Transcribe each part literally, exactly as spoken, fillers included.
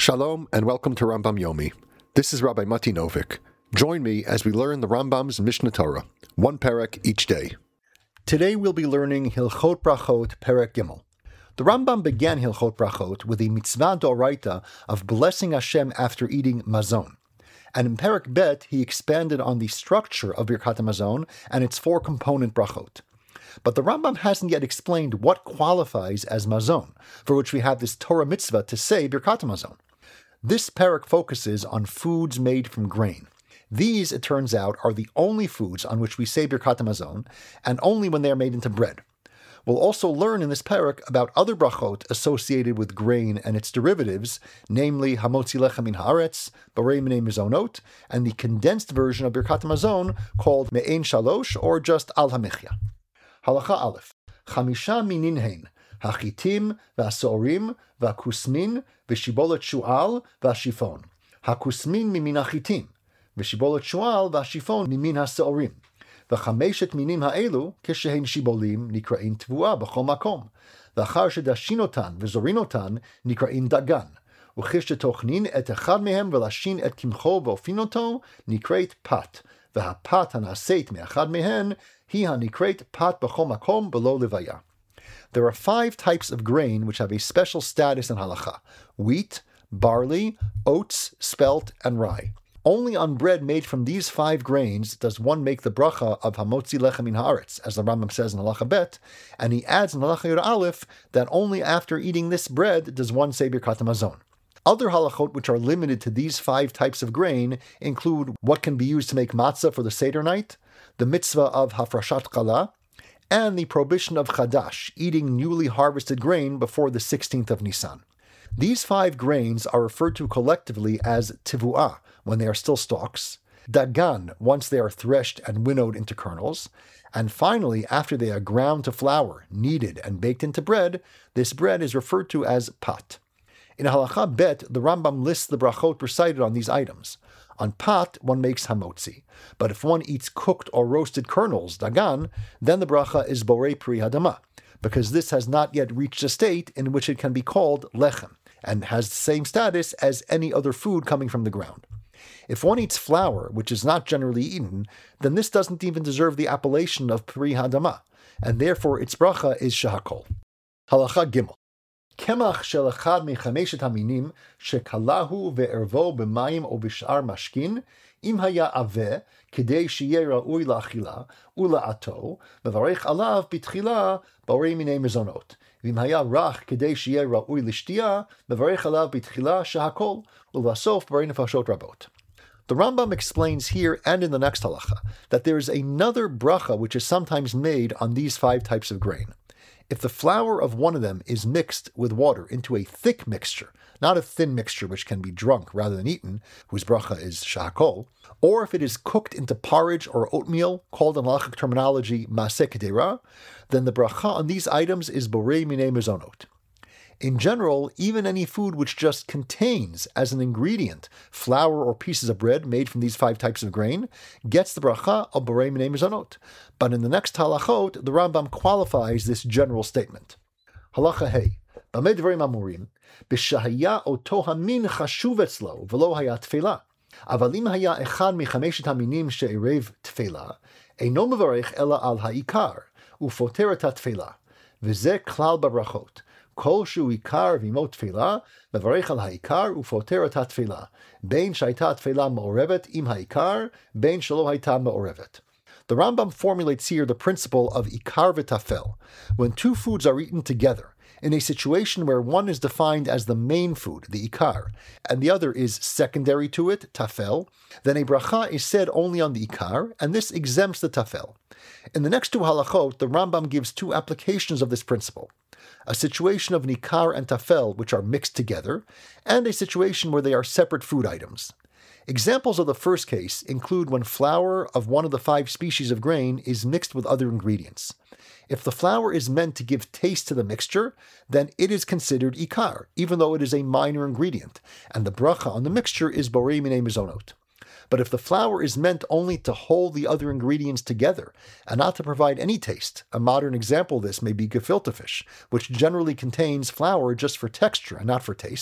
Shalom and welcome to Rambam Yomi. This is Rabbi Mati Novik. Join me as we learn the Rambam's Mishnah Torah, one perek each day. Today we'll be learning Hilchot Brachot Perek Gimel. The Rambam began Hilchot Brachot with a mitzvah d'oraita of blessing Hashem after eating mazon. And in Perek Bet, he expanded on the structure of Birkat HaMazon and its four-component brachot. But the Rambam hasn't yet explained what qualifies as mazon, for which we have this Torah mitzvah to say Birkat HaMazon. This perek focuses on foods made from grain. These, it turns out, are the only foods on which we say Birkat HaMazon, and only when they are made into bread. We'll also learn in this perek about other brachot associated with grain and its derivatives, namely Hamotzi Lechem Min Haaretz, Borei Minei Mizonot, and the condensed version of Birkat HaMazon called Me'ein Shalosh, or just Al HaMichya. Halacha Aleph. Chamisha minin hein, hachitim, v'asorim, v'akusmin, v'shibolet shu'al, v'ashifon. Hakusmin mimin hachitim, v'shibolet shu'al, v'ashifon mimin hasorim. V'chameshet minim ha'elu, keshehin shibolim, nikra'in tvua b'chol makom. V'achar shedashinotan, v'zorinotan, nikra'in dagan. U'chish et echad mehem, v'lashin et kimcho v'ofinoto, nikra'it pat. V'hapat hanaseit me'achad mehen, hi hanikret pat b'chol makom below levaya. There are five types of grain which have a special status in halacha: wheat, barley, oats, spelt, and rye. Only on bread made from these five grains does one make the bracha of Hamotzi Lechem Min Haaretz, as the Rambam says in Halacha Bet, and he adds in Halacha Yud Aleph that only after eating this bread does one say Birkat HaMazon. Other halachot which are limited to these five types of grain include what can be used to make matzah for the Seder night, the mitzvah of hafrashat chala, and the prohibition of chadash, eating newly harvested grain before the sixteenth of Nisan. These five grains are referred to collectively as tivuah, when they are still stalks, dagan, once they are threshed and winnowed into kernels, and finally, after they are ground to flour, kneaded, and baked into bread, this bread is referred to as pat. In Halacha Bet, the Rambam lists the brachot recited on these items. On pat, one makes hamotzi, but if one eats cooked or roasted kernels, dagan, then the bracha is borei pri hadama, because this has not yet reached a state in which it can be called lechem, and has the same status as any other food coming from the ground. If one eats flour, which is not generally eaten, then this doesn't even deserve the appellation of pri hadama, and therefore its bracha is shahakol. Halacha Gimel. Kemach shel echad mechameshet haminim shekalahu ve'ervo b'mayim o b'shar mashkin im haya aveh kedei sheyeh ra'ui la'achila ula'ato mevarech alav b'tchila borei minei mezonot v'im haya rach kedei sheyeh ra'ui l'shtiya mevarech alav b'tchila shehakol ulvasof borei nefashot rabot. The Rambam explains here and in the next halacha that there is another bracha which is sometimes made on these five types of grain. If the flour of one of them is mixed with water into a thick mixture, not a thin mixture which can be drunk rather than eaten, whose bracha is shahakol, or if it is cooked into porridge or oatmeal, called in halachic terminology maseh kedera, then the bracha on these items is borei minei mezonot. In general, even any food which just contains as an ingredient flour or pieces of bread made from these five types of grain gets the bracha of borei minei mezonot. But in the next halachot, the Rambam qualifies this general statement. Halacha Hey, b'mei dvarim amurim, b'shahaya oto hamin chashuv etzlo v'lo haya tefela. Aval im haya echad michameshet haminim she'erev tefela, eino mevarech ela al ha'ikar, ufoter et ha'tefela, v'zeh klal barachot. Kol shu ikar v'imot tefila, mevarech al ha'ikar ufoter et ha'tefila, bein shayta tefila me'orevet im ha'ikar, bein shelo hayta me'orevet. The Rambam formulates here the principle of ikar v'tafel. When two foods are eaten together, in a situation where one is defined as the main food, the ikar, and the other is secondary to it, tafel, then a bracha is said only on the ikar, and this exempts the tafel. In the next two halachot, the Rambam gives two applications of this principle: a situation of nikar and tafel which are mixed together, and a situation where they are separate food items. Examples of the first case include when flour of one of the five species of grain is mixed with other ingredients. If the flour is meant to give taste to the mixture, then it is considered ikar, even though it is a minor ingredient, and the bracha on the mixture is borei minei mezonot. But if the flour is meant only to hold the other ingredients together and not to provide any taste, a modern example of this may be gefilte fish, which generally contains flour just for texture and not for taste,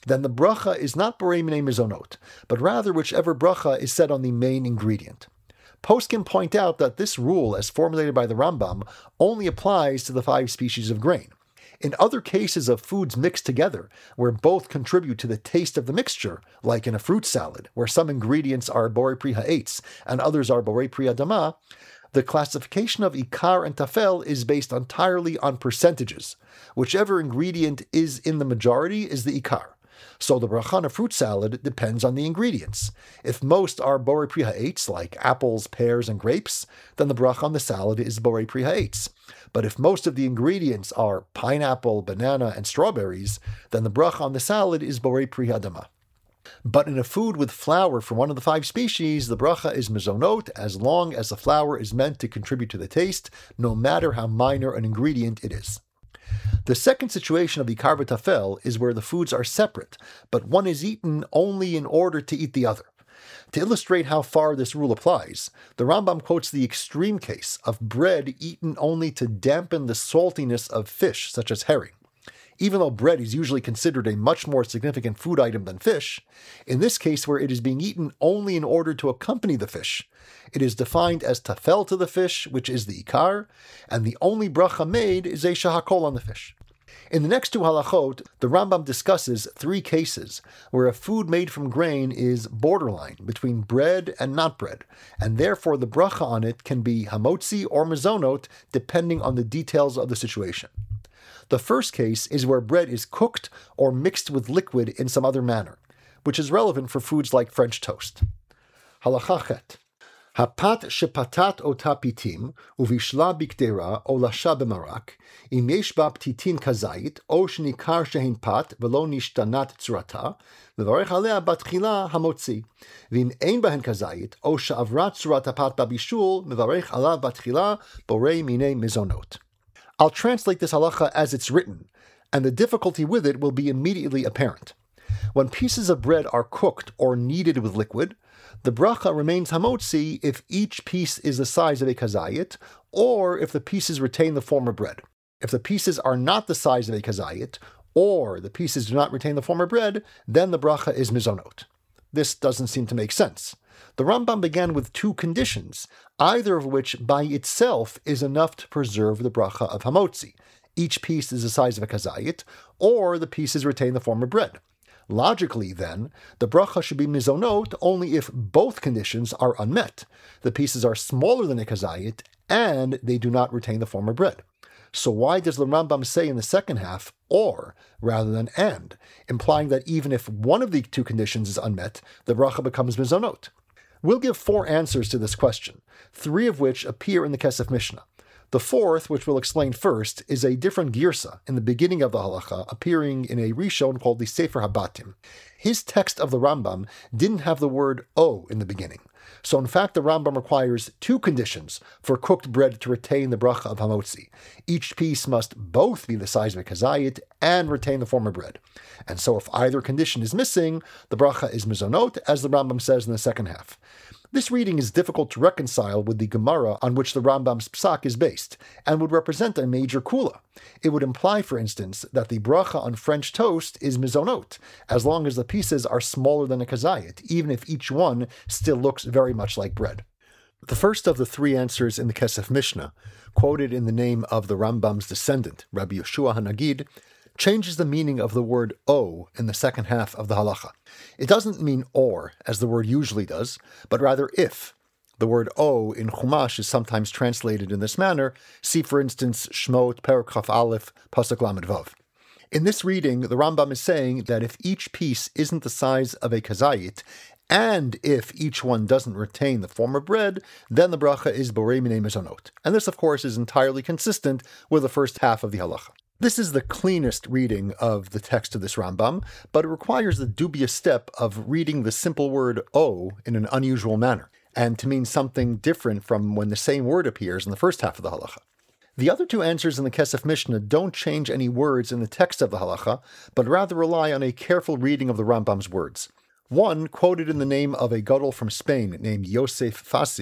then the bracha is not borei minei mizonot, but rather whichever bracha is said on the main ingredient. Poskim point out that this rule, as formulated by the Rambam, only applies to the five species of grain. In other cases of foods mixed together, where both contribute to the taste of the mixture, like in a fruit salad, where some ingredients are borei pri ha'etz and others are borei pri adama, the classification of ikar and tafel is based entirely on percentages. Whichever ingredient is in the majority is the ikar. So the bracha on a fruit salad depends on the ingredients. If most are borei pri ha'etz, like apples, pears, and grapes, then the bracha on the salad is borei pri ha'etz. But if most of the ingredients are pineapple, banana, and strawberries, then the bracha on the salad is borei pri adama. But in a food with flour from one of the five species, the bracha is mizonot as long as the flour is meant to contribute to the taste, no matter how minor an ingredient it is. The second situation of ikar v'tafel is where the foods are separate, but one is eaten only in order to eat the other. To illustrate how far this rule applies, the Rambam quotes the extreme case of bread eaten only to dampen the saltiness of fish, such as herring. Even though bread is usually considered a much more significant food item than fish, in this case where it is being eaten only in order to accompany the fish, it is defined as tafel to the fish, which is the ikar, and the only bracha made is a shahakol on the fish. In the next two halachot, the Rambam discusses three cases where a food made from grain is borderline between bread and not bread, and therefore the bracha on it can be hamotzi or mizonot depending on the details of the situation. The first case is where bread is cooked or mixed with liquid in some other manner, which is relevant for foods like French toast. Halacha chet. Hapat shepatat ota pitim, uvishla bikdera o lasha b'marak, im yesh ba ptitin kazait, o shnikar shehin pat, velo nishtanat tzurata, mevarech alea batchila hamotzi, v'im ein bahen kazait, o she'avrat tzurat hapat babishul, mevarech alav batchila, borei minei mizonot. I'll translate this halacha as it's written, and the difficulty with it will be immediately apparent. When pieces of bread are cooked or kneaded with liquid, the bracha remains hamotzi if each piece is the size of a kazayit, or if the pieces retain the former bread. If the pieces are not the size of a kazayit, or the pieces do not retain the former bread, then the bracha is mizonot. This doesn't seem to make sense. The Rambam began with two conditions, either of which by itself is enough to preserve the bracha of hamotzi. Each piece is the size of a kazayit, or the pieces retain the former bread. Logically, then, the bracha should be mizonot only if both conditions are unmet. The pieces are smaller than a kazayit, and they do not retain the former bread. So why does the Rambam say in the second half, or, rather than and, implying that even if one of the two conditions is unmet, the bracha becomes mizonot? We'll give four answers to this question, three of which appear in the Kesef Mishnah. The fourth, which we'll explain first, is a different girsa in the beginning of the halacha, appearing in a rishon called the Sefer Habatim. His text of the Rambam didn't have the word o in the beginning. So in fact, the Rambam requires two conditions for cooked bread to retain the bracha of hamotzi. Each piece must both be the size of a kazayit and retain the former bread. And so if either condition is missing, the bracha is mizonot, as the Rambam says in the second half. This reading is difficult to reconcile with the Gemara on which the Rambam's psak is based, and would represent a major kula. It would imply, for instance, that the bracha on French toast is mizonot, as long as the pieces are smaller than a kazayit, even if each one still looks very much like bread. The first of the three answers in the Kesef Mishnah, quoted in the name of the Rambam's descendant, Rabbi Yeshua HaNagid, changes the meaning of the word o in the second half of the halacha. It doesn't mean or, as the word usually does, but rather if. The word o in Chumash is sometimes translated in this manner. See, for instance, Shmot, Perek Chaf Aleph, Pasuk Lamed Vav. In this reading, the Rambam is saying that if each piece isn't the size of a kazayit, and if each one doesn't retain the former bread, then the bracha is borei minei mizonot. And this, of course, is entirely consistent with the first half of the halacha. This is the cleanest reading of the text of this Rambam, but it requires the dubious step of reading the simple word o in an unusual manner, and to mean something different from when the same word appears in the first half of the halacha. The other two answers in the Kesef Mishnah don't change any words in the text of the halacha, but rather rely on a careful reading of the Rambam's words. One, quoted in the name of a gadol from Spain named Yosef Fassi,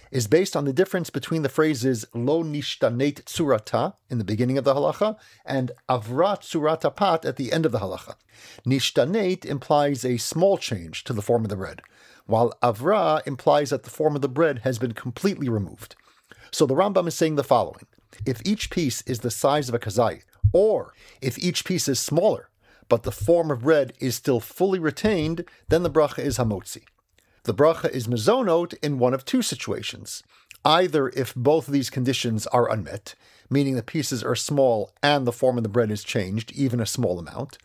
is based on the difference between the phrases lo nishtaneit tsurata in the beginning of the halacha and avra tsurata pat at the end of the halacha. Nishtaneit implies a small change to the form of the bread, while avra implies that the form of the bread has been completely removed. So the Rambam is saying the following: if each piece is the size of a kazayit, or if each piece is smaller, but the form of bread is still fully retained, then the bracha is hamotzi. The bracha is mezonot in one of two situations. Either if both of these conditions are unmet, meaning the pieces are small and the form of the bread is changed, even a small amount,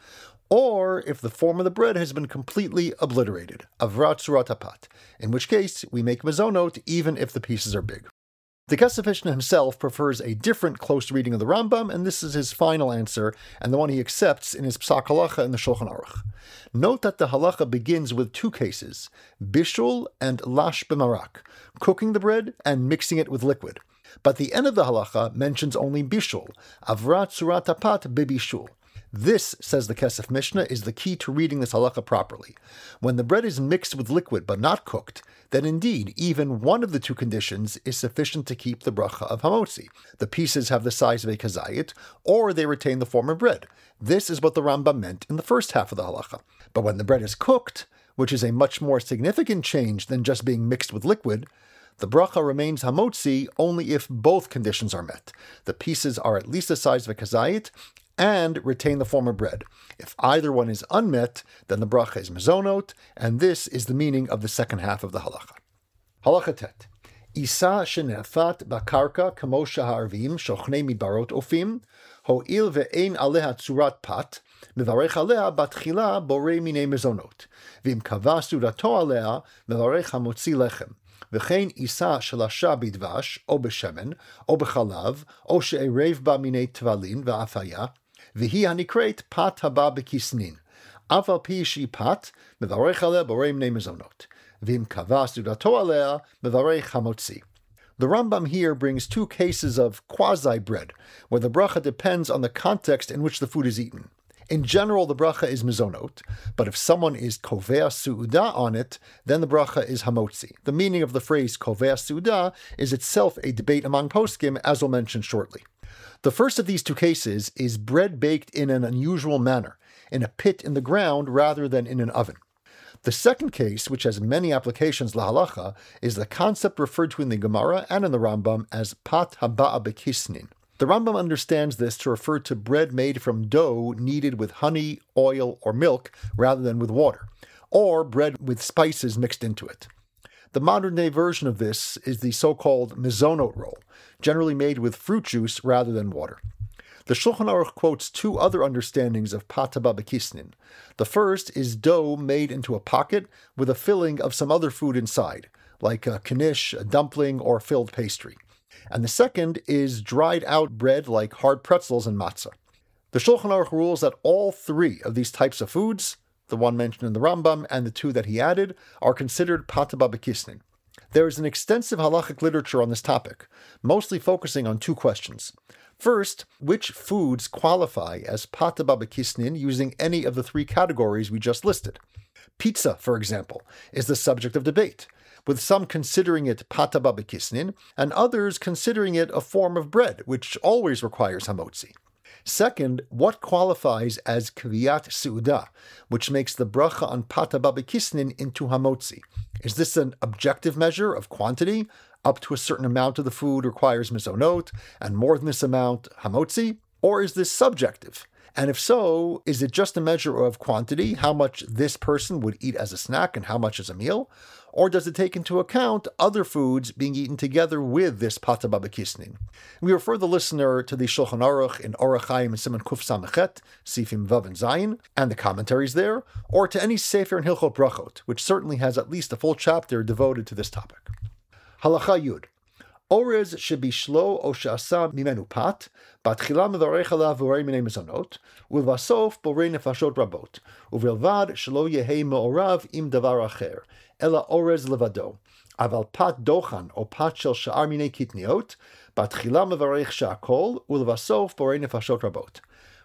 or if the form of the bread has been completely obliterated, avrat surat apat, in which case we make mezonot even if the pieces are big. The Kesef Mishnah himself prefers a different close reading of the Rambam, and this is his final answer, and the one he accepts in his Psak Halacha in the Shulchan Aruch. Note that the Halacha begins with two cases, bishul and lash b'marak, cooking the bread and mixing it with liquid. But the end of the Halacha mentions only bishul, avrat surat apat bibishul. This, says the Kesef Mishnah, is the key to reading this halacha properly. When the bread is mixed with liquid but not cooked, then indeed even one of the two conditions is sufficient to keep the bracha of hamotzi. The pieces have the size of a kazayit, or they retain the form of bread. This is what the Rambam meant in the first half of the halacha. But when the bread is cooked, which is a much more significant change than just being mixed with liquid, the bracha remains hamotzi only if both conditions are met. The pieces are at least the size of a kazayit, and retain the form of bread. If either one is unmet, then the bracha is mezonot, and this is the meaning of the second half of the halacha. Halacha tet. Isa shenefat bakarka kamo shaharvim shochnei mibarot ofim, ho'il ve'ein aleha tzurat pat, mevarech aleha batchila borei minei mezonot, v'im kava sudato aleha, mevarech hamotzi lechem. V'chein isa shelasha bidvash, o b'shemen, o b'chalav, o she'erev ba minei tvalin v'afaya, v'hi hanikret pat haba b'kisnin. Aval pi shi pat, mevarech aleh borei minei mezonot. V'im kava sudato aleh, mevarech hamotzi. The Rambam here brings two cases of quasi-bread, where the bracha depends on the context in which the food is eaten. In general, the bracha is mezonot, but if someone is kovea su'uda on it, then the bracha is hamotzi. The meaning of the phrase kovea su'uda is itself a debate among poskim, as we'll mention shortly. The first of these two cases is bread baked in an unusual manner, in a pit in the ground rather than in an oven. The second case, which has many applications lahalacha, is the concept referred to in the Gemara and in the Rambam as pat haba'a bekisnin. The Rambam understands this to refer to bread made from dough kneaded with honey, oil, or milk rather than with water, or bread with spices mixed into it. The modern-day version of this is the so-called mezonot roll, generally made with fruit juice rather than water. The Shulchan Aruch quotes two other understandings of pat haba bekisnin. The first is dough made into a pocket with a filling of some other food inside, like a knish, a dumpling, or filled pastry. And the second is dried-out bread like hard pretzels and matzah. The Shulchan Aruch rules that all three of these types of foods, the one mentioned in the Rambam and the two that he added, are considered pat haba bekisnin. There is an extensive halachic literature on this topic, mostly focusing on two questions. First, which foods qualify as pat haba bekisnin using any of the three categories we just listed? Pizza, for example, is the subject of debate, with some considering it pat haba bekisnin and others considering it a form of bread, which always requires hamotzi. Second, what qualifies as kviyat su'uda, which makes the bracha on pat haba bekisnin into hamotzi? Is this an objective measure of quantity? Up to a certain amount of the food requires mezonot, and more than this amount, hamotzi? Or is this subjective? And if so, is it just a measure of quantity, how much this person would eat as a snack and how much as a meal? Or does it take into account other foods being eaten together with this pat haba bekisnin? We refer the listener to the Shulchan Aruch in Orach Chaim and Siman Kuf Samachet, Sifim Vav and Zayin, and the commentaries there, or to any Sefer in Hilchot Brachot, which certainly has at least a full chapter devoted to this topic. Halacha Yud. Orez should be shlo o she'asa mimenu pat, batchila mevarech alav vorei minei mezonot, ulvasof borei nefashot rabot, uvilvad shelo yehei me'orav im davar acher, ela orez levado. Aval pat dochan o pat shel sha'ar minei kitniot, batchila mevarech she'akol, ulvasof borei nefashot rabot.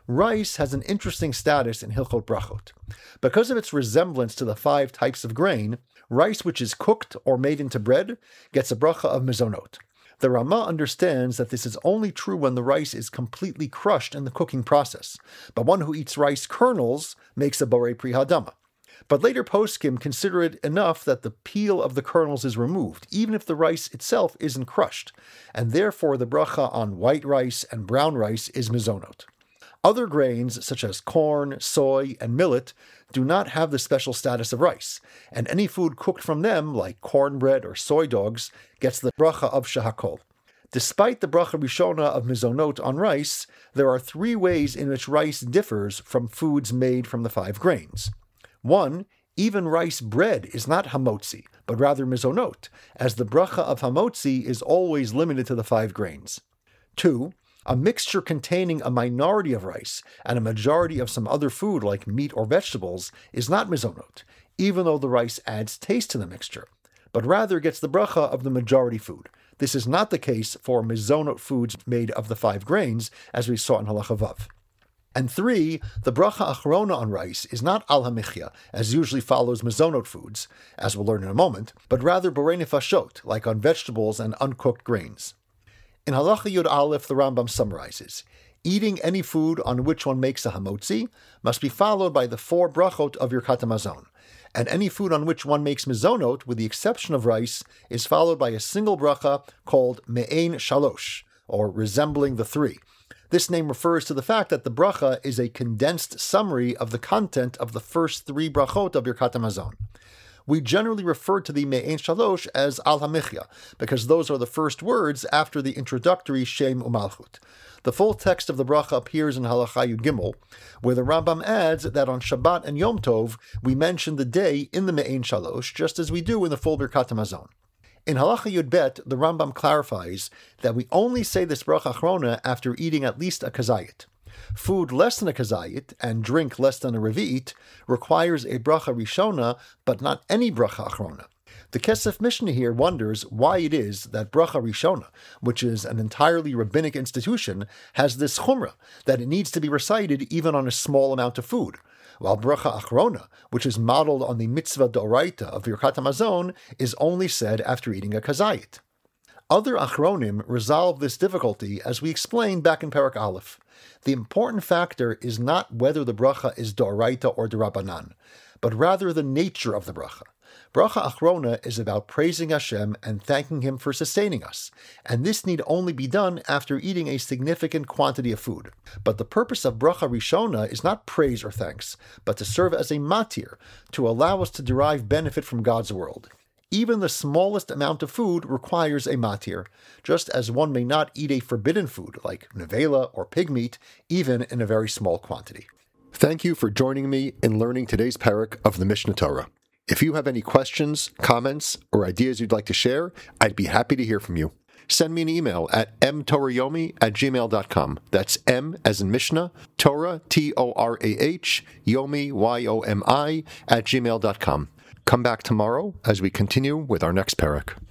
Rice has an interesting status in Hilchot Brachot. Because of its resemblance to the five types of grain, rice which is cooked or made into bread gets a bracha of mezonot. The Ramah understands that this is only true when the rice is completely crushed in the cooking process, but one who eats rice kernels makes a borei pri hadama. But later poskim consider it enough that the peel of the kernels is removed, even if the rice itself isn't crushed, and therefore the bracha on white rice and brown rice is mezonot. Other grains, such as corn, soy, and millet, do not have the special status of rice, and any food cooked from them, like cornbread or soy dogs, gets the bracha of shehakol. Despite the bracha rishona of mizonot on rice, there are three ways in which rice differs from foods made from the five grains. One, even rice bread is not hamotzi, but rather mizonot, as the bracha of hamotzi is always limited to the five grains. Two, a mixture containing a minority of rice and a majority of some other food like meat or vegetables is not mizonot, even though the rice adds taste to the mixture, but rather gets the bracha of the majority food. This is not the case for mizonot foods made of the five grains, as we saw in Halacha Vav. And three, the bracha achrona on rice is not al hamichya, as usually follows mezonot foods, as we'll learn in a moment, but rather borei nefashot, like on vegetables and uncooked grains. In Halacha Yud Aleph, the Rambam summarizes, eating any food on which one makes a hamotzi must be followed by the four brachot of Birkat Hamazon, and any food on which one makes mezonot, with the exception of rice, is followed by a single bracha called me'ein shalosh, or resembling the three. This name refers to the fact that the bracha is a condensed summary of the content of the first three brachot of Birkat Hamazon. We generally refer to the Me'ein Shalosh as Al HaMichya, because those are the first words after the introductory Shem Umalchut. The full text of the bracha appears in Halacha Yud Gimel, where the Rambam adds that on Shabbat and Yom Tov, we mention the day in the Me'ein Shalosh, just as we do in the full Birkat Hamazon. In Halacha Yud Bet, the Rambam clarifies that we only say this bracha achrona after eating at least a kazayit. Food less than a kazayit and drink less than a revi'it requires a bracha rishona, but not any bracha achrona. The Kesef Mishnah here wonders why it is that bracha rishona, which is an entirely rabbinic institution, has this chumrah, that it needs to be recited even on a small amount of food, while bracha achrona, which is modeled on the mitzvah d'oraita of Birkat Hamazon, is only said after eating a kazayit. Other achronim resolve this difficulty, as we explained back in Perek Aleph. The important factor is not whether the bracha is d'oraita or d'Rabbanan, but rather the nature of the bracha. Bracha achrona is about praising Hashem and thanking Him for sustaining us, and this need only be done after eating a significant quantity of food. But the purpose of bracha rishona is not praise or thanks, but to serve as a matir, to allow us to derive benefit from God's world. Even the smallest amount of food requires a matir, just as one may not eat a forbidden food like nevela or pig meat, even in a very small quantity. Thank you for joining me in learning today's parak of the Mishnah Torah. If you have any questions, comments, or ideas you'd like to share, I'd be happy to hear from you. Send me an email at m torah yomi at gmail dot com. That's M as in Mishnah, Torah, T O R A H, Yomi, Y O M I, at gmail dot com. Come back tomorrow as we continue with our next parak.